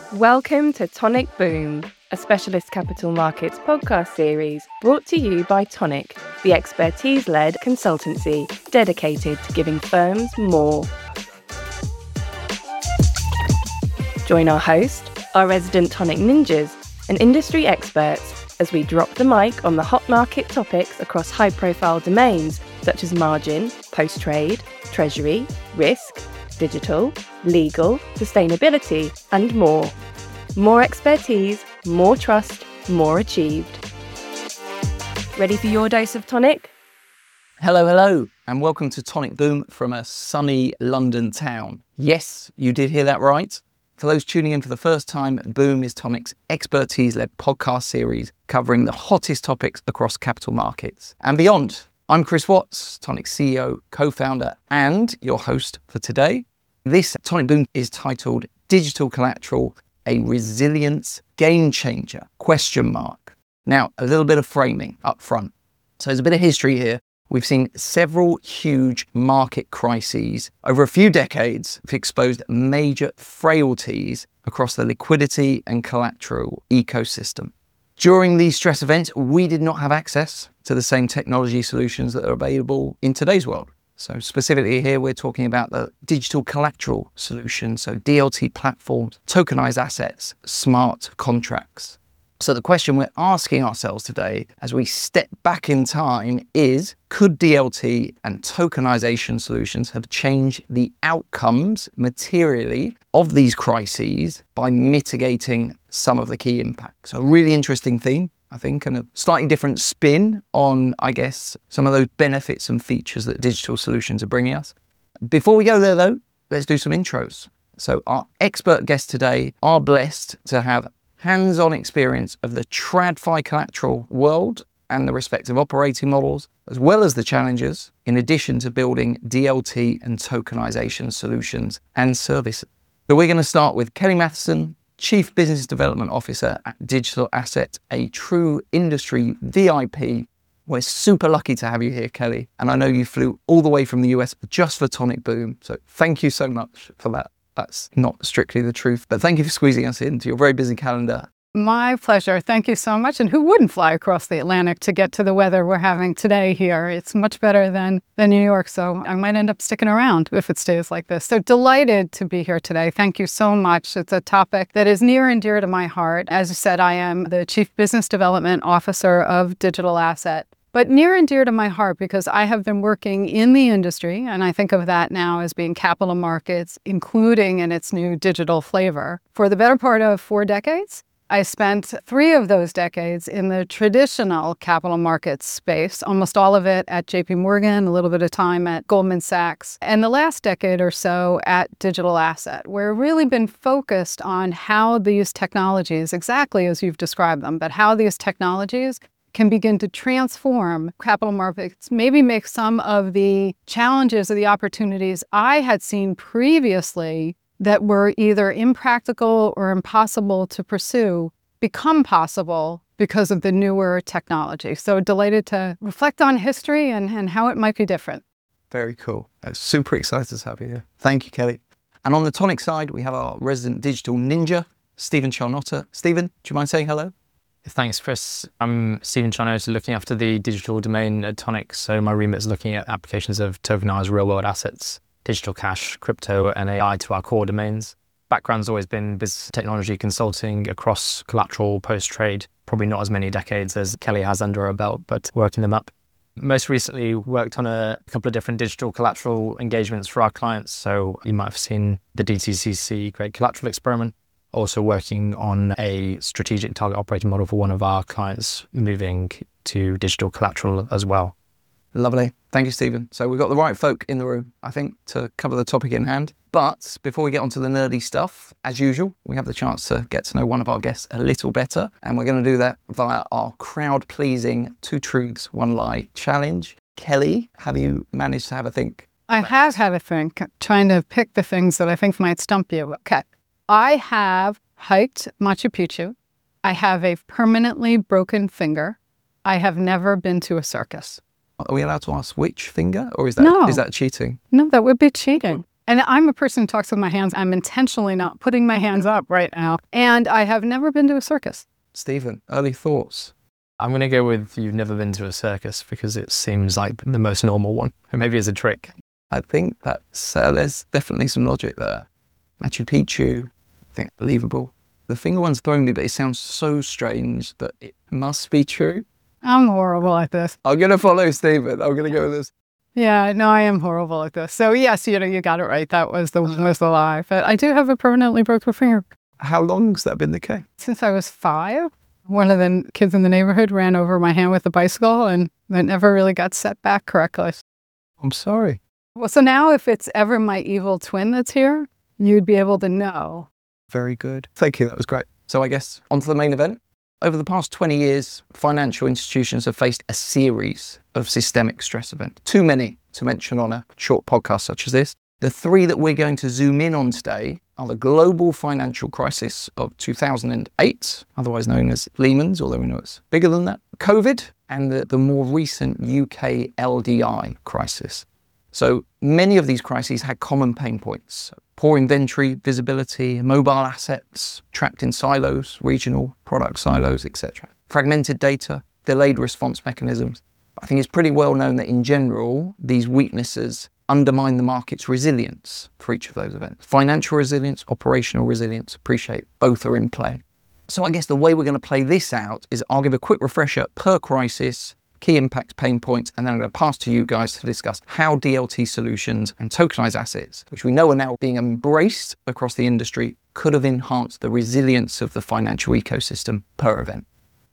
Welcome to Tonic Boom, a specialist capital markets podcast series brought to you by Tonic, the expertise-led consultancy dedicated to giving firms more. Join our host, our resident Tonic ninjas, and industry experts as we drop the mic on the hot market topics across high-profile domains such as margin, post-trade, treasury, risk, digital, legal, sustainability, and more. More expertise, more trust, more achieved. Ready for your dose of tonic? Hello, and welcome to Tonic Boom from a sunny London town. Yes, you did hear that right. For those tuning in for the first time, Boom is Tonic's expertise-led podcast series covering the hottest topics across capital markets and beyond. I'm Chris Watts, Tonic's CEO, co-founder, and your host for today. This Tonic Boom is titled Digital Collateral, a Resilience Game Changer, ? Now, a little bit of framing up front. So there's a bit of history here. We've seen several huge market crises over a few decades have exposed major frailties across the liquidity and collateral ecosystem. During these stress events, we did not have access to the same technology solutions that are available in today's world. So specifically here, we're talking about the digital collateral solutions, so DLT platforms, tokenized assets, smart contracts. So the question we're asking ourselves today as we step back in time is, could DLT and tokenization solutions have changed the outcomes materially of these crises by mitigating some of the key impacts? So a really interesting theme, I think, and a slightly different spin on, I guess, some of those benefits and features that digital solutions are bringing us. Before we go there though, let's do some intros. So our expert guests today are blessed to have hands-on experience of the TradFi collateral world and the respective operating models, as well as the challenges, in addition to building DLT and tokenization solutions and services. So we're going to start with Kelly Matheson, Chief Business Development Officer at Digital Asset, a true industry VIP. We're super lucky to have you here, Kelly. And I know you flew all the way from the US just for Tonic Boom. So thank you so much for that. That's not strictly the truth, but thank you for squeezing us into your very busy calendar. My pleasure. Thank you so much. And who wouldn't fly across the Atlantic to get to the weather we're having today here? It's much better than New York, so I might end up sticking around if it stays like this. So delighted to be here today. Thank you so much. It's a topic that is near and dear to my heart. As you said, I am the Chief Business Development Officer of Digital Asset. But near and dear to my heart because I have been working in the industry, and I think of that now as being capital markets, including in its new digital flavor, for the better part of 4 decades. I spent 3 of those decades in the traditional capital markets space, almost all of it at JP Morgan, a little bit of time at Goldman Sachs, and the last decade or so at Digital Asset, where I've really been focused on how these technologies, exactly as you've described them, but how these technologies can begin to transform capital markets, maybe make some of the challenges or the opportunities I had seen previously that were either impractical or impossible to pursue become possible because of the newer technology. So delighted to reflect on history and how it might be different. Very cool. Super excited to have you here. Thank you, Kelly. And on the Tonic side, we have our resident digital ninja, Stephen Charnotta. Stephen, do you mind saying hello? Thanks, Chris. I'm Stephen Charnotta, looking after the digital domain at Tonic. So my remit is looking at applications of tokenized real-world assets, digital cash, crypto, and AI to our core domains. Background's always been business technology consulting across collateral, post-trade, probably not as many decades as Kelly has under her belt, but working them up. Most recently worked on a couple of different digital collateral engagements for our clients. So you might have seen the DTCC Great Collateral Experiment. Also working on a strategic target operating model for one of our clients moving to digital collateral as well. Lovely. Thank you, Stephen. So we've got the right folk in the room, I think, to cover the topic in hand. But before we get onto the nerdy stuff, as usual, we have the chance to get to know one of our guests a little better. And we're going to do that via our crowd-pleasing 2 truths, 1 lie challenge. Kelly, have you managed to have a think? I have had a think, trying to pick the things that I think might stump you. Okay. I have hiked Machu Picchu. I have a permanently broken finger. I have never been to a circus. Are we allowed to ask which finger, or is that cheating? No, that would be cheating. And I'm a person who talks with my hands. I'm intentionally not putting my hands up right now. And I have never been to a circus. Stephen, early thoughts? I'm going to go with you've never been to a circus because it seems like the most normal one. Or maybe it's a trick. I think that's, there's definitely some logic there. Machu Picchu, I think believable. The finger one's throwing me, but it sounds so strange that it must be true. I'm horrible at this. I'm going to follow Stephen. I'm going to go with this. Yeah, no, I am horrible at this. So yes, you got it right. That was the one was the lie. But I do have a permanently broken finger. How long's that been the case? Since I was 5, one of the kids in the neighborhood ran over my hand with a bicycle, and that never really got set back correctly. I'm sorry. Well, so now if it's ever my evil twin that's here, you'd be able to know. Very good. Thank you. That was great. So I guess onto the main event. Over the past 20 years, financial institutions have faced a series of systemic stress events. Too many to mention on a short podcast such as this. The 3 that we're going to zoom in on today are the global financial crisis of 2008, otherwise known as Lehman's, although we know it's bigger than that, COVID, and the more recent UK LDI crisis. So many of these crises had common pain points: poor inventory visibility, mobile assets trapped in silos, regional product silos, etc. Fragmented data, delayed response mechanisms. I think it's pretty well known that in general, these weaknesses undermine the market's resilience for each of those events. Financial resilience, operational resilience, appreciate both are in play. So I guess the way we're going to play this out is I'll give a quick refresher per crisis, key impacts, pain points, and then I'm going to pass to you guys to discuss how DLT solutions and tokenized assets, which we know are now being embraced across the industry, could have enhanced the resilience of the financial ecosystem per event.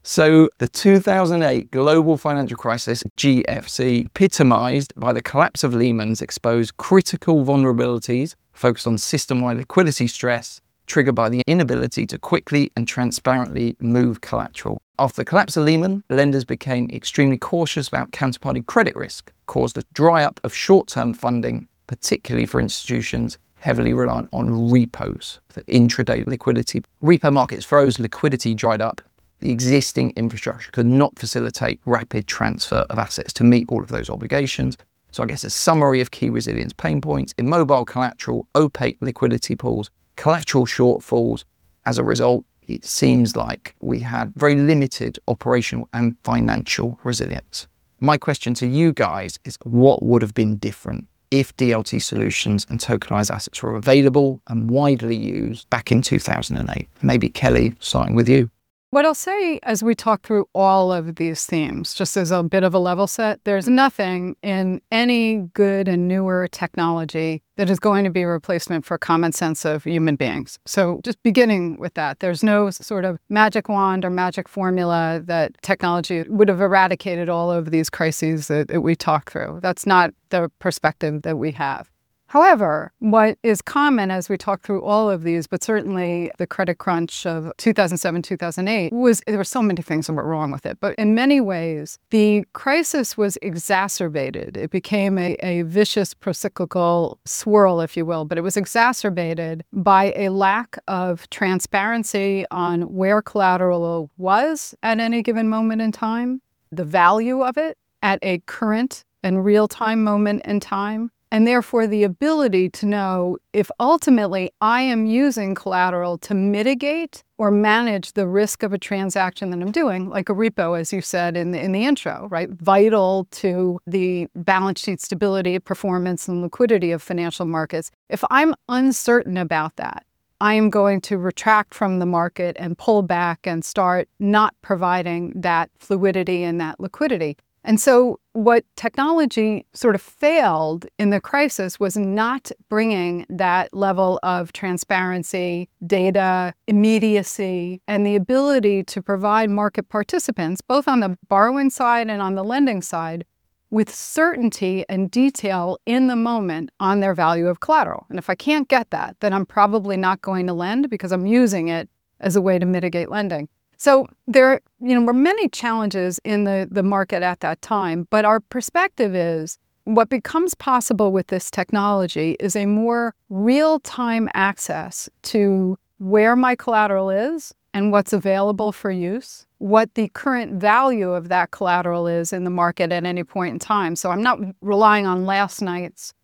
So the 2008 global financial crisis, GFC, epitomized by the collapse of Lehman's, exposed critical vulnerabilities focused on system-wide liquidity stress, triggered by the inability to quickly and transparently move collateral. After the collapse of Lehman, lenders became extremely cautious about counterparty credit risk, caused a dry up of short-term funding, particularly for institutions heavily reliant on repos, for intraday liquidity. Repo markets froze, liquidity dried up. The existing infrastructure could not facilitate rapid transfer of assets to meet all of those obligations. So I guess a summary of key resilience pain points: immobile collateral, opaque liquidity pools, collateral shortfalls. As a result, it seems like we had very limited operational and financial resilience. My question to you guys is, what would have been different if DLT solutions and tokenized assets were available and widely used back in 2008? Maybe Kelly, starting with you. What I'll say as we talk through all of these themes, just as a bit of a level set, there's nothing in any good and newer technology that is going to be a replacement for common sense of human beings. So just beginning with that, there's no sort of magic wand or magic formula that technology would have eradicated all of these crises that we talk through. That's not the perspective that we have. However, what is common as we talk through all of these, but certainly the credit crunch of 2007, 2008, there were so many things that were wrong with it. But in many ways, the crisis was exacerbated. It became a vicious procyclical swirl, if you will, but it was exacerbated by a lack of transparency on where collateral was at any given moment in time, the value of it at a current and real-time moment in time, and therefore the ability to know if ultimately I am using collateral to mitigate or manage the risk of a transaction that I'm doing, like a repo, as you said in the intro, right? Vital to the balance sheet stability, performance, and liquidity of financial markets. If I'm uncertain about that, I am going to retract from the market and pull back and start not providing that fluidity and that liquidity. And so what technology sort of failed in the crisis was not bringing that level of transparency, data, immediacy, and the ability to provide market participants, both on the borrowing side and on the lending side, with certainty and detail in the moment on their value of collateral. And if I can't get that, then I'm probably not going to lend because I'm using it as a way to mitigate lending. So there were many challenges in the market at that time, but our perspective is what becomes possible with this technology is a more real-time access to where my collateral is and what's available for use, what the current value of that collateral is in the market at any point in time. So I'm not relying on last night's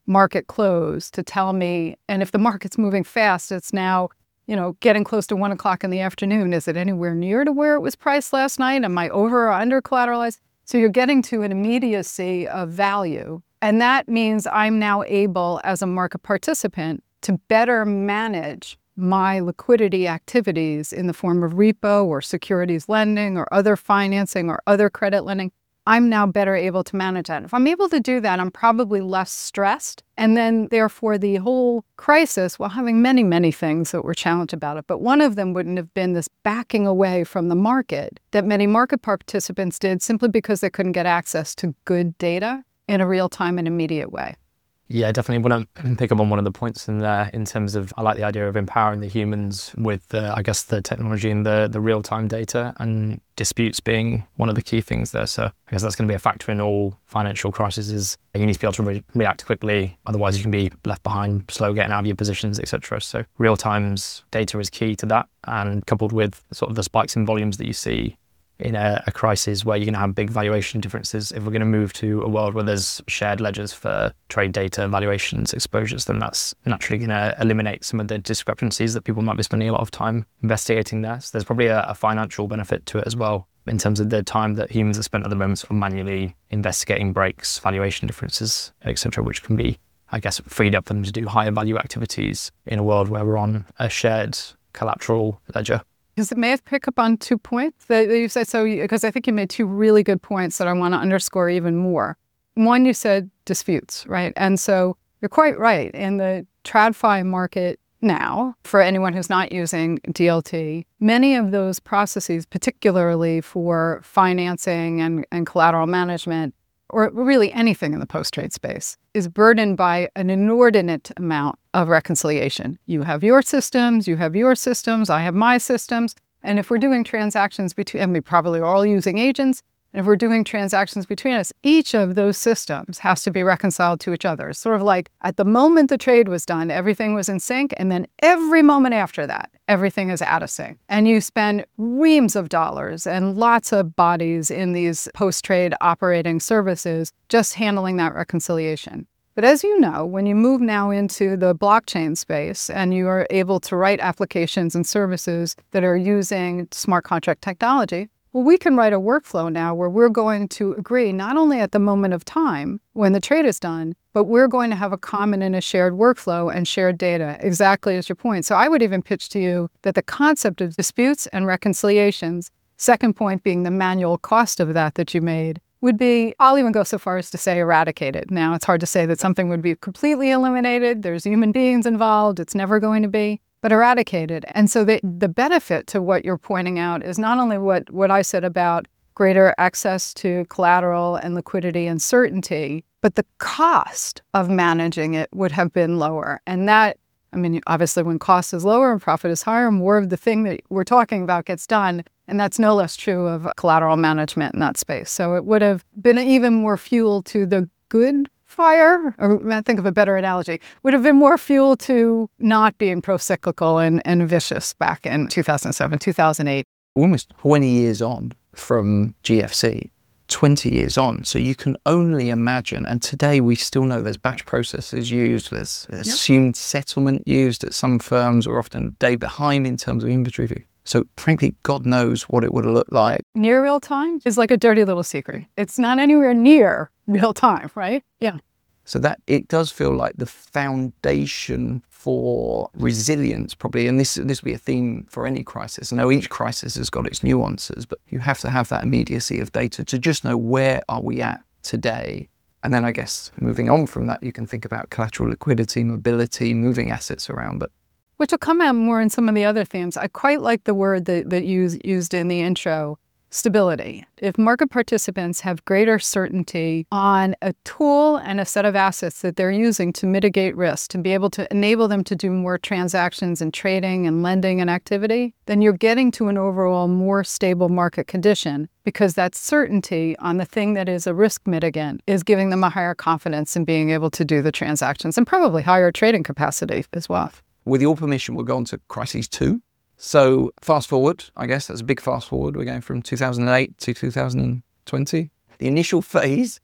market close to tell me, and if the market's moving fast, it's now, getting close to 1 o'clock in the afternoon. Is it anywhere near to where it was priced last night? Am I over or under collateralized? So you're getting to an immediacy of value. And that means I'm now able, as a market participant, to better manage my liquidity activities in the form of repo or securities lending or other financing or other credit lending. I'm now better able to manage that. If I'm able to do that, I'm probably less stressed. And then therefore the whole crisis, while having many, many things that were challenged about it, but one of them wouldn't have been this backing away from the market that many market participants did simply because they couldn't get access to good data in a real-time and immediate way. Yeah, I definitely want to pick up on one of the points in there in terms of, I like the idea of empowering the humans with, the technology and the real-time data, and disputes being one of the key things there. So I guess that's going to be a factor in all financial crises. Is you need to be able to react quickly. Otherwise, you can be left behind, slow getting out of your positions, etc. So real-time's data is key to that. And coupled with sort of the spikes in volumes that you see in a crisis where you're going to have big valuation differences, if we're going to move to a world where there's shared ledgers for trade data, valuations, exposures, then that's naturally going to eliminate some of the discrepancies that people might be spending a lot of time investigating there. So there's probably a financial benefit to it as well, in terms of the time that humans have spent at the moment sort of manually investigating breaks, valuation differences, etc., which can be, I guess, freed up for them to do higher value activities in a world where we're on a shared collateral ledger. Because may I pick up on 2 points that you said? So, because I think you made 2 really good points that I want to underscore even more. One, you said disputes, right? And so you're quite right. In the TradFi market now, for anyone who's not using DLT, many of those processes, particularly for financing and collateral management, or really anything in the post-trade space, is burdened by an inordinate amount of reconciliation. You have your systems, I have my systems. And if we're doing transactions between, and we probably are all using agents, and if we're doing transactions between us, each of those systems has to be reconciled to each other. It's sort of like at the moment the trade was done, everything was in sync, and then every moment after that, everything is out of sync. And you spend reams of dollars and lots of bodies in these post-trade operating services just handling that reconciliation. But as you know, when you move now into the blockchain space and you are able to write applications and services that are using smart contract technology, well, we can write a workflow now where we're going to agree not only at the moment of time when the trade is done, but we're going to have a common and a shared workflow and shared data, exactly as your point. So I would even pitch to you that the concept of disputes and reconciliations, second point being the manual cost of that you made, would be, I'll even go so far as to say eradicated. Now, it's hard to say that something would be completely eliminated. There's human beings involved. It's never going to be. But eradicated. And so the benefit to what you're pointing out is not only what I said about greater access to collateral and liquidity and certainty, but the cost of managing it would have been lower. And that, obviously when cost is lower and profit is higher, more of the thing that we're talking about gets done. And that's no less true of collateral management in that space. So it would have been even more fuel to the good fire, or I think of a better analogy, would have been more fuel to not being pro-cyclical and vicious back in 2007, 2008. Almost 20 years on from GFC, 20 years on. So you can only imagine, and today we still know there's batch processes used, there's assumed settlement used at some firms, or often a day behind in terms of inventory view. So frankly, God knows what it would have looked like. Near real time is like a dirty little secret. It's not anywhere near real time, right? Yeah. So that it does feel like the foundation for resilience, probably, and this will be a theme for any crisis. I know each crisis has got its nuances, but you have to have that immediacy of data to just know where are we at today. And then I guess moving on from that, you can think about collateral liquidity, mobility, moving assets around, but which will come out more in some of the other themes. I quite like the word that you used in the intro, stability. If market participants have greater certainty on a tool and a set of assets that they're using to mitigate risk, to be able to enable them to do more transactions and trading and lending and activity, then you're getting to an overall more stable market condition, because that certainty on the thing that is a risk mitigant is giving them a higher confidence in being able to do the transactions and probably higher trading capacity as well. With your permission, we'll go on to crisis 2. So fast forward, I guess that's a big fast forward. We're going from 2008 to 2020. The initial phase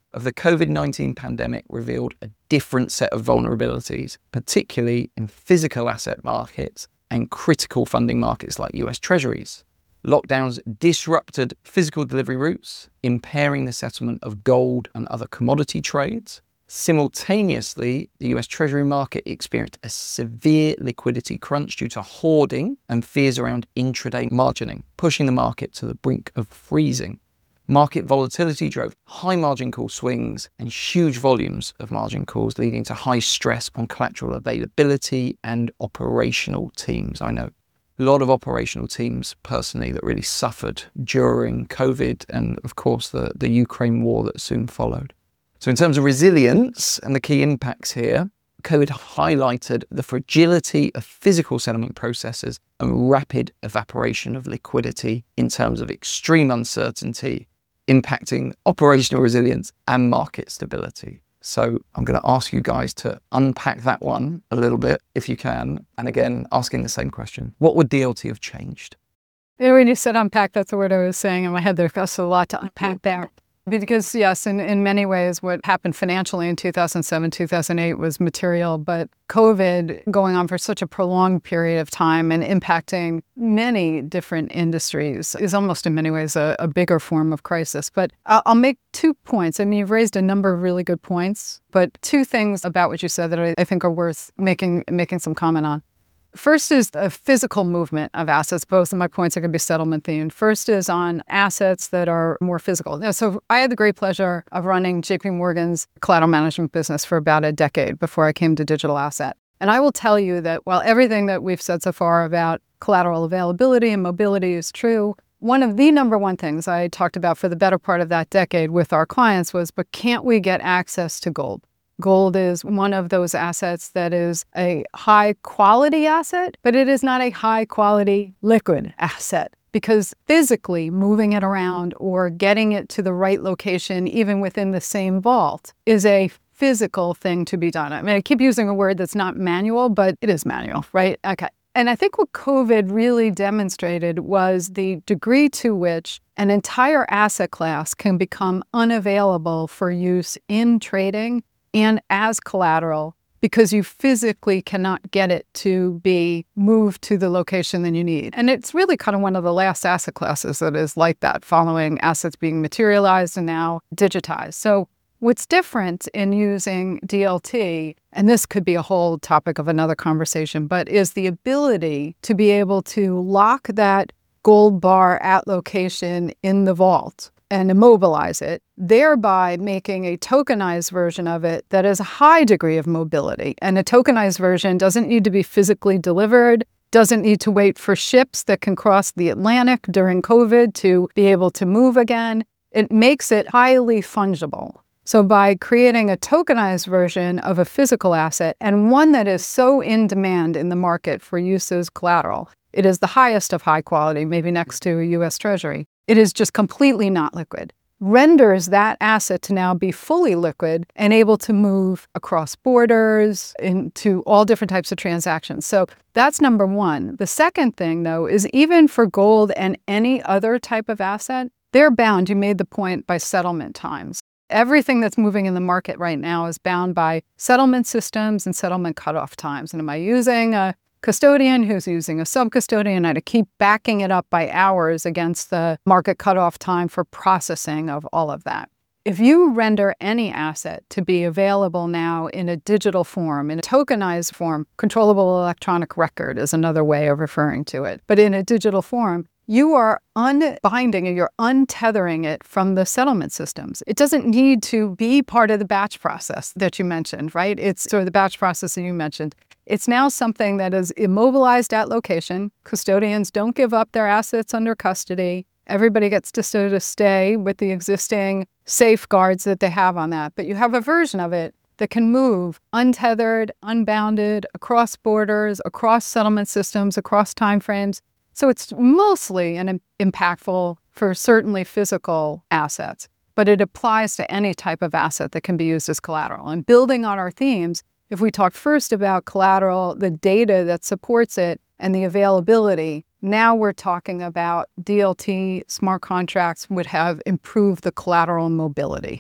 of the COVID-19 pandemic revealed a different set of vulnerabilities, particularly in physical asset markets and critical funding markets like US Treasuries. Lockdowns disrupted physical delivery routes, impairing the settlement of gold and other commodity trades. Simultaneously, the US Treasury market experienced a severe liquidity crunch due to hoarding and fears around intraday margining, pushing the market to the brink of freezing. Market volatility drove high margin call swings and huge volumes of margin calls, leading to high stress on collateral availability and operational teams. I know a lot of operational teams personally that really suffered during COVID and, of course, the Ukraine war that soon followed. So in terms of resilience and the key impacts here, COVID highlighted the fragility of physical settlement processes and rapid evaporation of liquidity in terms of extreme uncertainty, impacting operational resilience and market stability. So I'm going to ask you guys to unpack that one a little bit, if you can. And again, asking the same question. What would DLT have changed? When you said unpack, that's the word I was saying in my head. There's a lot to unpack there. Because yes, in many ways, what happened financially in 2007, 2008 was material, but COVID going on for such a prolonged period of time and impacting many different industries is almost in many ways a bigger form of crisis. But I'll make 2 points. I mean, you've raised a number of really good points, but 2 things about what you said that I think are worth making some comment on. First is the physical movement of assets. Both of my points are going to be settlement themed. First is on assets that are more physical. So I had the great pleasure of running JP Morgan's collateral management business for about a decade before I came to digital asset. And I will tell you that while everything that we've said so far about collateral availability and mobility is true, one of the number one things I talked about for the better part of that decade with our clients was, but can't we get access to gold? Gold is one of those assets that is a high quality asset, but it is not a high quality liquid asset because physically moving it around or getting it to the right location, even within the same vault, is a physical thing to be done. I mean, I keep using a word that's not manual, but it is manual, right? Okay. And I think what COVID really demonstrated was the degree to which an entire asset class can become unavailable for use in trading and as collateral because you physically cannot get it to be moved to the location that you need. And it's really kind of one of the last asset classes that is like that, following assets being materialized and now digitized. So what's different in using DLT, and this could be a whole topic of another conversation, but is the ability to be able to lock that gold bar at location in the vault and immobilize it, thereby making a tokenized version of it that has a high degree of mobility. And a tokenized version doesn't need to be physically delivered, doesn't need to wait for ships that can cross the Atlantic during COVID to be able to move again. It makes it highly fungible. So by creating a tokenized version of a physical asset and one that is so in demand in the market for use as collateral, it is the highest of high quality, maybe next to a US Treasury. It is just completely not liquid, renders that asset to now be fully liquid and able to move across borders into all different types of transactions. So that's number one. The second thing, though, is even for gold and any other type of asset, they're bound, you made the point, by settlement times. Everything that's moving in the market right now is bound by settlement systems and settlement cutoff times. And am I using a custodian who's using a sub-custodian? I keep backing it up by hours against the market cutoff time for processing of all of that. If you render any asset to be available now in a digital form, in a tokenized form, controllable electronic record is another way of referring to it, but in a digital form, you are unbinding and you're untethering it from the settlement systems. It doesn't need to be part of the batch process that you mentioned, right? It's sort of the batch process that you mentioned. It's now something that is immobilized at location. Custodians don't give up their assets under custody. Everybody gets to sort of stay with the existing safeguards that they have on that. But you have a version of it that can move untethered, unbounded, across borders, across settlement systems, across timeframes. So it's mostly impactful for certainly physical assets, but it applies to any type of asset that can be used as collateral. And building on our themes, if we talk first about collateral, the data that supports it, and the availability, now we're talking about DLT, smart contracts would have improved the collateral mobility.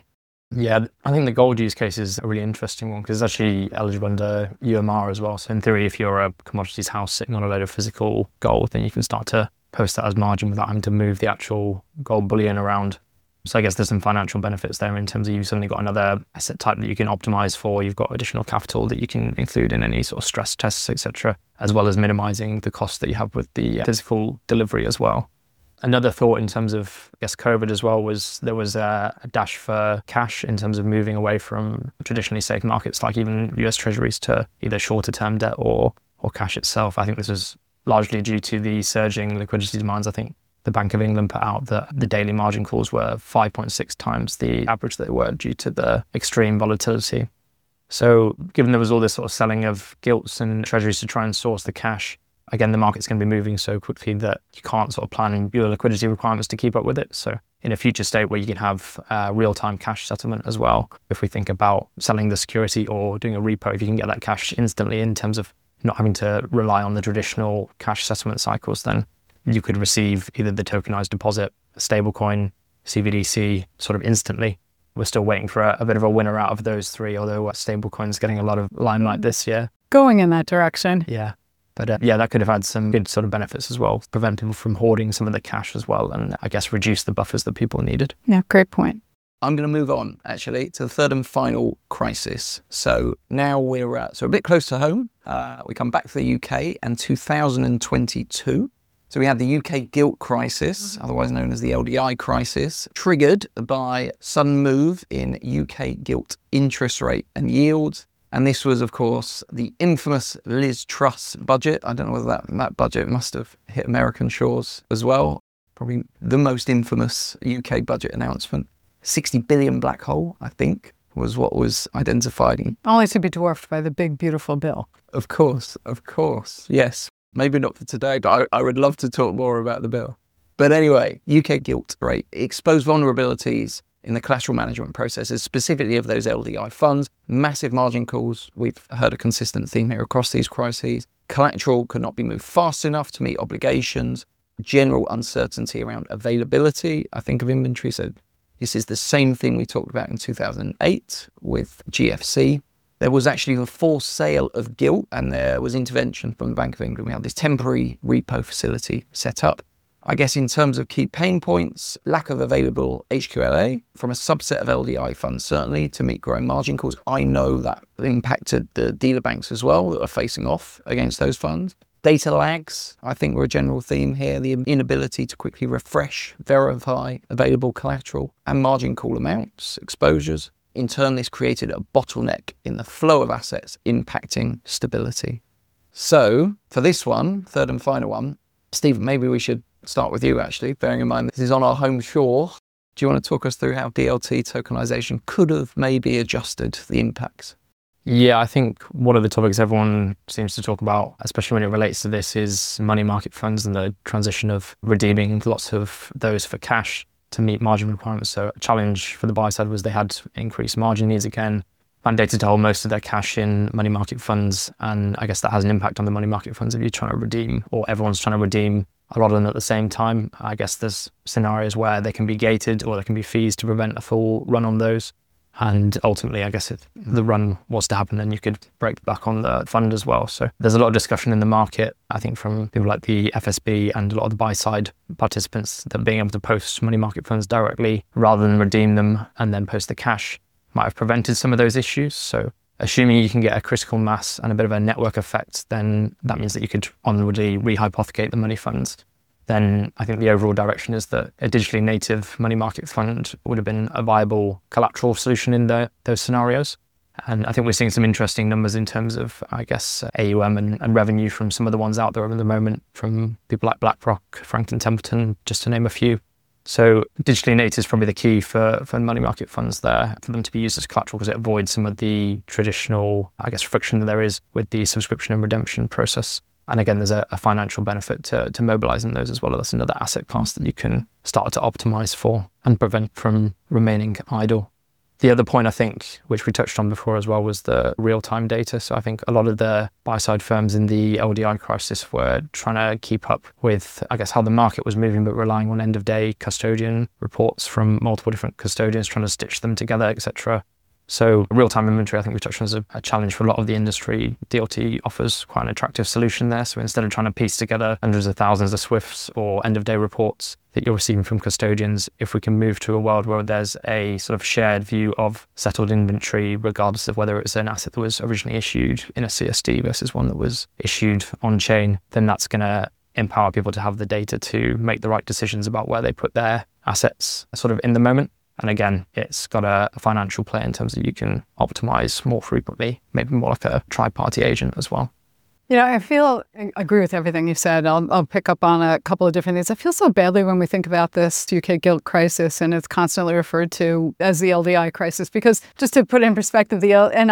Yeah, I think the gold use case is a really interesting one because it's actually eligible under UMR as well. So in theory, if you're a commodities house sitting on a load of physical gold, then you can start to post that as margin without having to move the actual gold bullion around. So I guess there's some financial benefits there in terms of you've suddenly got another asset type that you can optimize for. You've got additional capital that you can include in any sort of stress tests, etc., as well as minimizing the cost that you have with the physical delivery as well. Another thought in terms of, I guess, COVID as well was there was a dash for cash in terms of moving away from traditionally safe markets like even US Treasuries to either shorter term debt or cash itself. I think this was largely due to the surging liquidity demands. I think the Bank of England put out that the daily margin calls were 5.6 times the average that they were due to the extreme volatility. So given there was all this sort of selling of gilts and treasuries to try and source the cash, again, the market's going to be moving so quickly that you can't sort of plan your liquidity requirements to keep up with it. So in a future state where you can have real-time cash settlement as well, if we think about selling the security or doing a repo, if you can get that cash instantly in terms of not having to rely on the traditional cash settlement cycles, then you could receive either the tokenized deposit, a stablecoin, CBDC sort of instantly. We're still waiting for a bit of a winner out of those three, although stablecoin's getting a lot of limelight this year. Going in that direction. Yeah. But yeah, that could have had some good sort of benefits as well, prevent people from hoarding some of the cash as well, and I guess reduce the buffers that people needed. Yeah, great point. I'm going to move on, actually, to the third and final crisis. So now we're a bit close to home. We come back to the UK and 2022. So we had the UK gilt crisis, otherwise known as the LDI crisis, triggered by sudden move in UK gilt interest rate and yield. And this was, of course, the infamous Liz Truss budget. I don't know whether that budget must have hit American shores as well. Probably the most infamous UK budget announcement. 60 billion black hole, I think, was what was identified. Only to be dwarfed by the big, beautiful bill. Of course, yes. Maybe not for today, but I would love to talk more about the bill. But anyway, UK gilt rate exposed vulnerabilities in the collateral management processes, specifically of those LDI funds, massive margin calls. We've heard a consistent theme here across these crises. Collateral could not be moved fast enough to meet obligations, general uncertainty around availability, I think, of inventory. So this is the same thing we talked about in 2008 with GFC. There was actually the forced sale of gilt and there was intervention from the Bank of England. We had this temporary repo facility set up. I guess in terms of key pain points, lack of available HQLA from a subset of LDI funds, certainly, to meet growing margin calls. I know that impacted the dealer banks as well that are facing off against those funds. Data lags, I think, were a general theme here. The inability to quickly refresh, verify available collateral and margin call amounts, exposures. In turn, this created a bottleneck in the flow of assets, impacting stability. So for this one, third and final one, Stephen, maybe we should start with you, actually, bearing in mind this is on our home shore. Do you want to talk us through how DLT tokenization could have maybe adjusted the impacts? Yeah, I think one of the topics everyone seems to talk about, especially when it relates to this, is money market funds and the transition of redeeming lots of those for cash to meet margin requirements. So a challenge for the buy side was they had increased margin needs again, mandated to hold most of their cash in money market funds. And I guess that has an impact on the money market funds if you're trying to redeem, or everyone's trying to redeem a lot of them at the same time. I guess there's scenarios where they can be gated or there can be fees to prevent a full run on those. And ultimately, I guess if the run was to happen, then you could break back on the fund as well. So there's a lot of discussion in the market, I think, from people like the FSB and a lot of the buy-side participants, that being able to post money market funds directly rather than redeem them and then post the cash might have prevented some of those issues. So assuming you can get a critical mass and a bit of a network effect, then that means that you could onwardly rehypothecate the money funds. Then I think the overall direction is that a digitally native money market fund would have been a viable collateral solution in those scenarios. And I think we're seeing some interesting numbers in terms of, I guess, AUM and revenue from some of the ones out there at the moment, from people like BlackRock, Franklin Templeton, just to name a few. So digitally native is probably the key for money market funds there, for them to be used as collateral, because it avoids some of the traditional, I guess, friction that there is with the subscription and redemption process. And again, there's a financial benefit to mobilizing those as well. That's another asset class that you can start to optimize for and prevent from remaining idle. The other point I think, which we touched on before as well, was the real-time data. So I think a lot of the buy-side firms in the LDI crisis were trying to keep up with, I guess, how the market was moving, but relying on end-of-day custodian reports from multiple different custodians, trying to stitch them together, etc. So real-time inventory, I think we touched on, is a challenge for a lot of the industry. DLT offers quite an attractive solution there. So instead of trying to piece together hundreds of thousands of SWIFTs or end-of-day reports that you're receiving from custodians, if we can move to a world where there's a sort of shared view of settled inventory, regardless of whether it's an asset that was originally issued in a CSD versus one that was issued on-chain, then that's going to empower people to have the data to make the right decisions about where they put their assets sort of in the moment. And again, it's got a financial play in terms of you can optimize more frequently, maybe more like a tri-party agent as well. I agree with everything you said. I'll pick up on a couple of different things. I feel so badly when we think about this UK gilt crisis, and it's constantly referred to as the LDI crisis, because just to put it in perspective,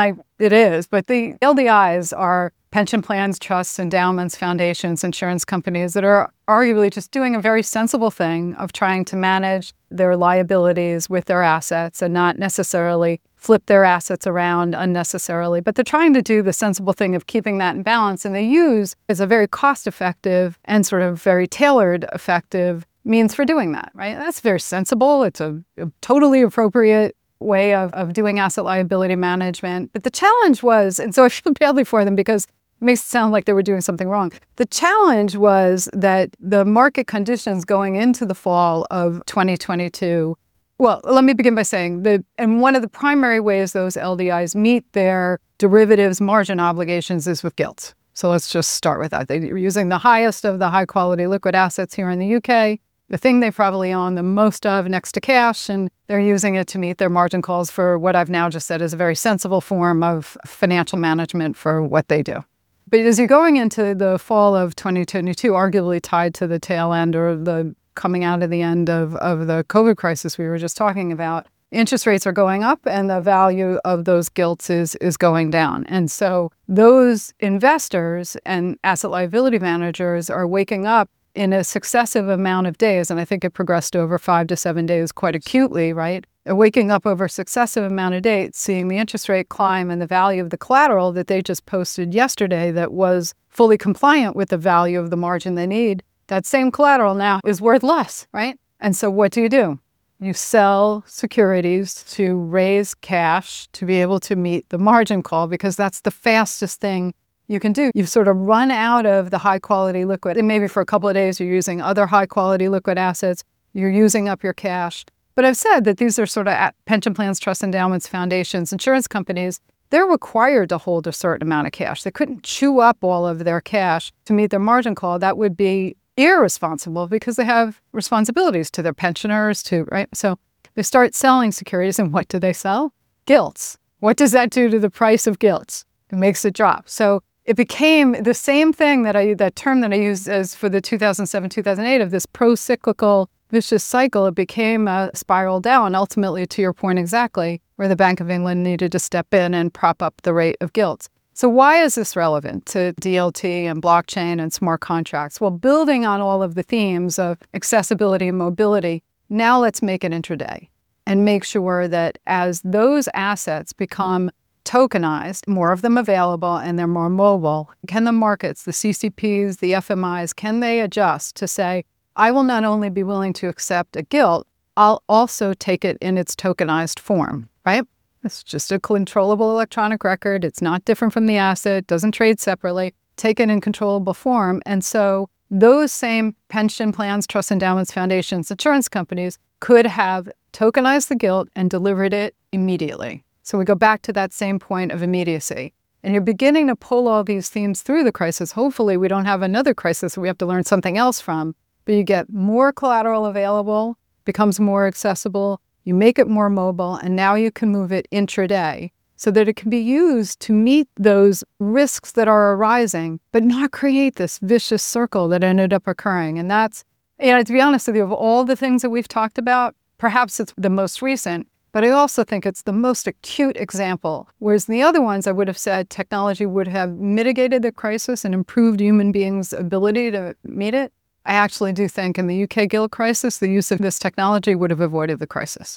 it is, but the LDIs are pension plans, trusts, endowments, foundations, insurance companies that are arguably just doing a very sensible thing of trying to manage their liabilities with their assets and not necessarily flip their assets around unnecessarily, but they're trying to do the sensible thing of keeping that in balance. And they use as a very cost-effective and sort of very tailored, effective means for doing that, right? That's very sensible. It's a totally appropriate way of doing asset liability management. But the challenge was, and so I feel badly for them because it makes it sound like they were doing something wrong. The challenge was that the market conditions going into the fall of 2022, well, let me begin by saying that, and one of the primary ways those LDIs meet their derivatives margin obligations is with gilts. So let's just start with that. They're using the highest of the high quality liquid assets here in the UK, the thing they probably own the most of next to cash, and they're using it to meet their margin calls for what I've now just said is a very sensible form of financial management for what they do. But as you're going into the fall of 2022, arguably tied to the tail end or the coming out of the end of the COVID crisis we were just talking about, interest rates are going up and the value of those gilts is going down. And so those investors and asset liability managers are waking up in a successive amount of days, and I think it progressed over 5 to 7 days quite acutely, right? They're waking up over a successive amount of days, seeing the interest rate climb and the value of the collateral that they just posted yesterday that was fully compliant with the value of the margin they need. That same collateral now is worth less, right? And so what do? You sell securities to raise cash to be able to meet the margin call, because that's the fastest thing you can do. You've sort of run out of the high quality liquid, and maybe for a couple of days you're using other high quality liquid assets, you're using up your cash. But I've said that these are sort of pension plans, trust endowments, foundations, insurance companies. They're required to hold a certain amount of cash. They couldn't chew up all of their cash to meet their margin call. That would be irresponsible because they have responsibilities to their pensioners, right? So they start selling securities, and what do they sell? Gilts. What does that do to the price of gilts? It makes it drop. So it became the same thing that term that I used as for the 2007, 2008 of this pro-cyclical vicious cycle. It became a spiral down, ultimately, to your point exactly, where the Bank of England needed to step in and prop up the rate of gilts. So why is this relevant to DLT and blockchain and smart contracts? Well, building on all of the themes of accessibility and mobility, now let's make it intraday and make sure that as those assets become tokenized, more of them available, and they're more mobile, can the markets, the CCPs, the FMIs, can they adjust to say, I will not only be willing to accept a gilt, I'll also take it in its tokenized form, right? It's just a controllable electronic record. It's not different from the asset, doesn't trade separately, take it in controllable form. And so those same pension plans, trust endowments, foundations, insurance companies could have tokenized the gilt and delivered it immediately. So we go back to that same point of immediacy. And you're beginning to pull all these themes through the crisis. Hopefully we don't have another crisis we have to learn something else from, but you get more collateral available, becomes more accessible, you make it more mobile, and now you can move it intraday so that it can be used to meet those risks that are arising, but not create this vicious circle that ended up occurring. And that's, to be honest with you, of all the things that we've talked about, perhaps it's the most recent, but I also think it's the most acute example. Whereas in the other ones, I would have said technology would have mitigated the crisis and improved human beings' ability to meet it. I actually do think in the UK gilt crisis, the use of this technology would have avoided the crisis.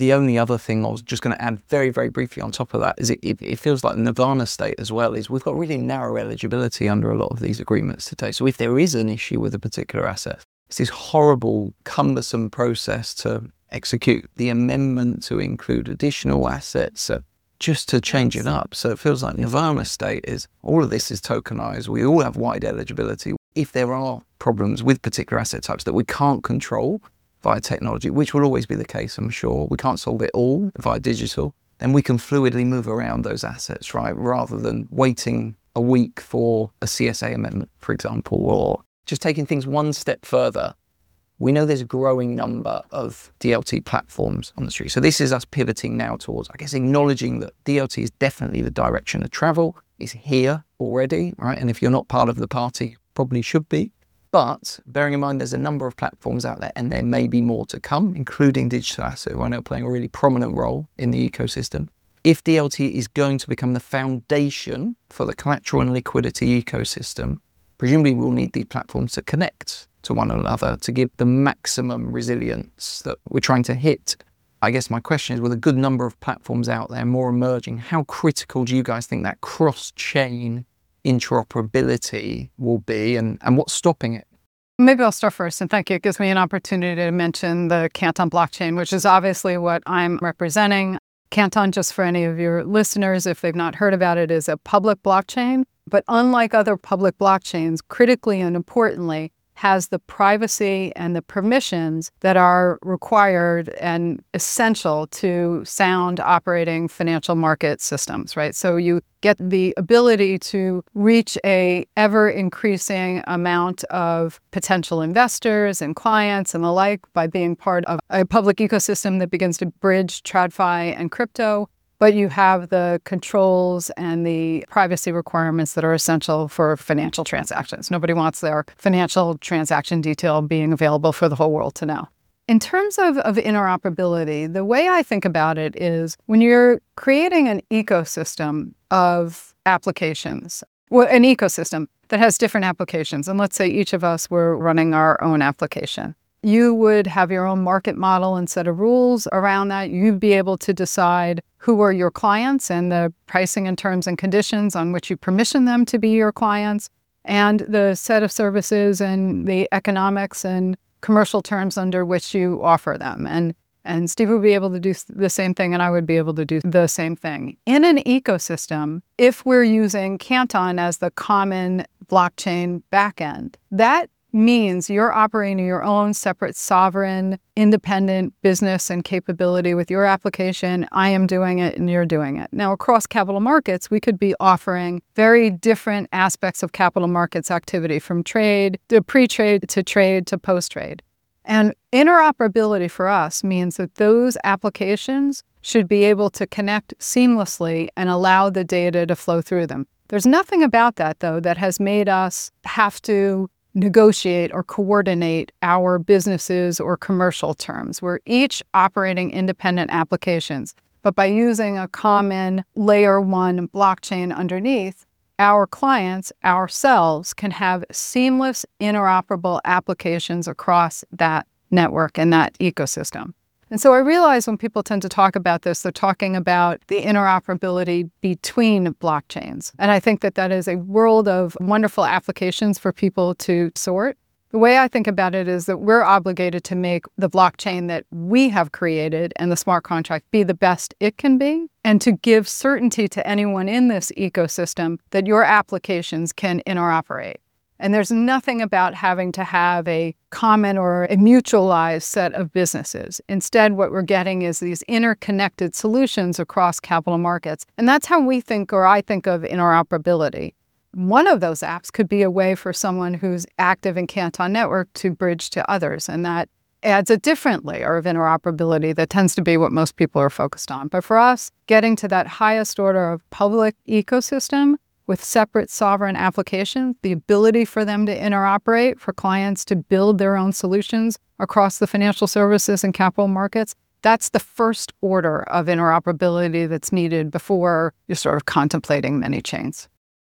The only other thing I was just going to add very, very briefly on top of that is it feels like the Nirvana state as well is we've got really narrow eligibility under a lot of these agreements today. So if there is an issue with a particular asset, it's this horrible, cumbersome process to execute the amendment to include additional assets just to change it up. So it feels like Nirvana state is all of this is tokenized. We all have wide eligibility. If there are problems with particular asset types that we can't control via technology, which will always be the case, I'm sure, we can't solve it all via digital, then we can fluidly move around those assets, right? Rather than waiting a week for a CSA amendment, for example, or just taking things one step further. We know there's a growing number of DLT platforms on the street. So this is us pivoting now towards, I guess, acknowledging that DLT is definitely the direction of travel. It's here already, right? And if you're not part of the party, probably should be. But bearing in mind there's a number of platforms out there and there may be more to come, including digital asset, who I know playing a really prominent role in the ecosystem. If DLT is going to become the foundation for the collateral and liquidity ecosystem, presumably we'll need these platforms to connect to one another to give the maximum resilience that we're trying to hit. I guess my question is, with a good number of platforms out there, more emerging, how critical do you guys think that cross-chain interoperability will be and what's stopping it? Maybe I'll start first, and thank you. It gives me an opportunity to mention the Canton blockchain, which is obviously what I'm representing. Canton, just for any of your listeners, if they've not heard about it, is a public blockchain. But unlike other public blockchains, critically and importantly, has the privacy and the permissions that are required and essential to sound operating financial market systems, right? So you get the ability to reach a ever-increasing amount of potential investors and clients and the like by being part of a public ecosystem that begins to bridge TradFi and crypto. But you have the controls and the privacy requirements that are essential for financial transactions. Nobody wants their financial transaction detail being available for the whole world to know. In terms of interoperability, the way I think about it is when you're creating an ecosystem of applications, well, an ecosystem that has different applications, and let's say each of us were running our own application. You would have your own market model and set of rules around that. You'd be able to decide who are your clients and the pricing and terms and conditions on which you permission them to be your clients, and the set of services and the economics and commercial terms under which you offer them. And Steve would be able to do the same thing, and I would be able to do the same thing. In an ecosystem, if we're using Canton as the common blockchain backend, that means you're operating your own separate sovereign, independent business and capability with your application. I am doing it and you're doing it. Now, across capital markets, we could be offering very different aspects of capital markets activity, from trade to pre-trade to trade to post-trade. And interoperability for us means that those applications should be able to connect seamlessly and allow the data to flow through them. There's nothing about that, though, that has made us have to negotiate or coordinate our businesses or commercial terms. We're each operating independent applications, but by using a common layer one blockchain underneath, our clients, ourselves, can have seamless interoperable applications across that network and that ecosystem. And so I realize when people tend to talk about this, they're talking about the interoperability between blockchains. And I think that that is a world of wonderful applications for people to sort. The way I think about it is that we're obligated to make the blockchain that we have created and the smart contract be the best it can be, and to give certainty to anyone in this ecosystem that your applications can interoperate. And there's nothing about having to have a common or a mutualized set of businesses. Instead, what we're getting is these interconnected solutions across capital markets. And that's how we think, or I think, of interoperability. One of those apps could be a way for someone who's active in Canton Network to bridge to others. And that adds a different layer of interoperability that tends to be what most people are focused on. But for us, getting to that highest order of public ecosystem with separate sovereign applications, the ability for them to interoperate, for clients to build their own solutions across the financial services and capital markets, that's the first order of interoperability that's needed before you're sort of contemplating many chains.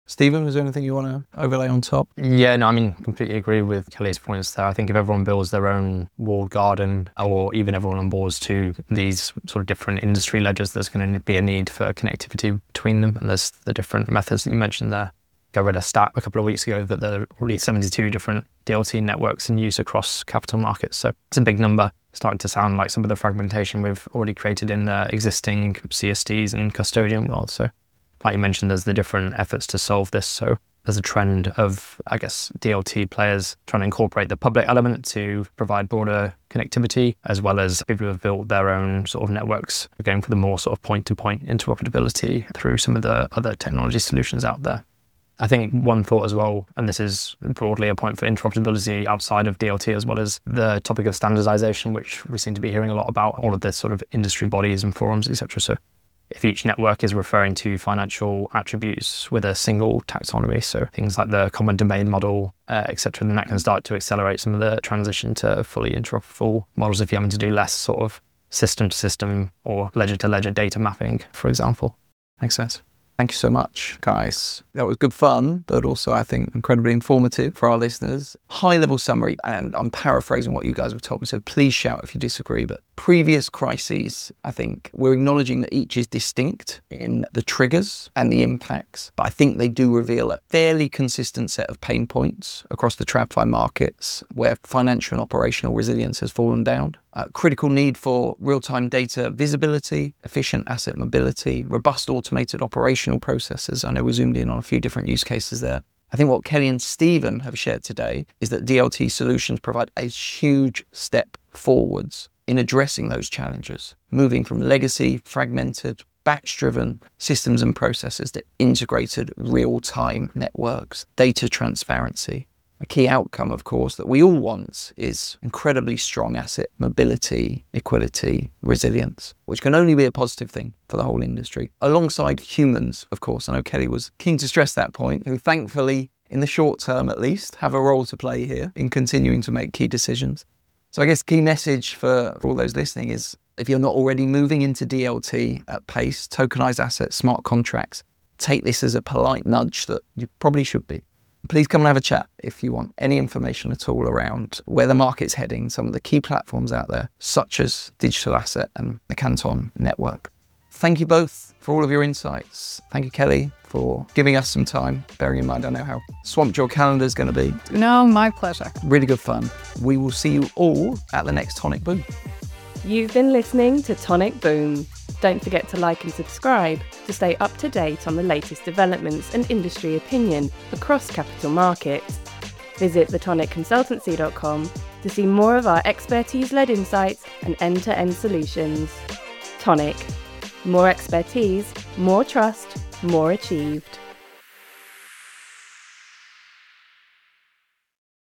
Stephen, is there anything you want to overlay on top? Yeah, no, I mean, completely agree with Kelly's points there. I think if everyone builds their own walled garden, or even everyone on boards to these sort of different industry ledgers, there's going to be a need for connectivity between them. And there's the different methods that you mentioned there. I read a stat a couple of weeks ago that there are already 72 different DLT networks in use across capital markets. So it's a big number. Starting to sound like some of the fragmentation we've already created in the existing CSDs and custodian world. So like you mentioned, there's the different efforts to solve this. So there's a trend of, I guess, DLT players trying to incorporate the public element to provide broader connectivity, as well as people who have built their own sort of networks, going for the more sort of point-to-point interoperability through some of the other technology solutions out there. I think one thought as well, and this is broadly a point for interoperability outside of DLT, as well as the topic of standardization, which we seem to be hearing a lot about, all of this sort of industry bodies and forums, etc. So if each network is referring to financial attributes with a single taxonomy, so things like the common domain model, etc., then that can start to accelerate some of the transition to fully interoperable models if you're having to do less sort of system-to-system or ledger-to-ledger data mapping, for example. Makes sense. Thank you so much, guys. That was good fun, but also I think incredibly informative for our listeners. High-level summary, and I'm paraphrasing what you guys have told me, so please shout if you disagree, but previous crises, I think we're acknowledging that each is distinct in the triggers and the impacts, but I think they do reveal a fairly consistent set of pain points across the TradFi markets where financial and operational resilience has fallen down. Critical need for real-time data visibility, efficient asset mobility, robust automated operational processes. I know we zoomed in on a few different use cases there. I think what Kelly and Stephen have shared today is that DLT solutions provide a huge step forwards in addressing those challenges, moving from legacy, fragmented, batch-driven systems and processes to integrated real-time networks, data transparency. A key outcome, of course, that we all want is incredibly strong asset mobility, liquidity, resilience, which can only be a positive thing for the whole industry. Alongside humans, of course. I know Kelly was keen to stress that point, who thankfully, in the short term at least, have a role to play here in continuing to make key decisions. So I guess key message for all those listening is, if you're not already moving into DLT at pace, tokenized assets, smart contracts, take this as a polite nudge that you probably should be. Please come and have a chat if you want any information at all around where the market's heading, some of the key platforms out there, such as Digital Asset and the Canton Network. Thank you both for all of your insights. Thank you, Kelly, for giving us some time, bearing in mind I know how swamped your calendar is going to be. No, my pleasure. Really good fun. We will see you all at the next Tonic Boom. You've been listening to Tonic Boom. Don't forget to like and subscribe to stay up to date on the latest developments and industry opinion across capital markets. Visit thetonicconsultancy.com to see more of our expertise-led insights and end-to-end solutions. Tonic. More expertise, more trust, more achieved.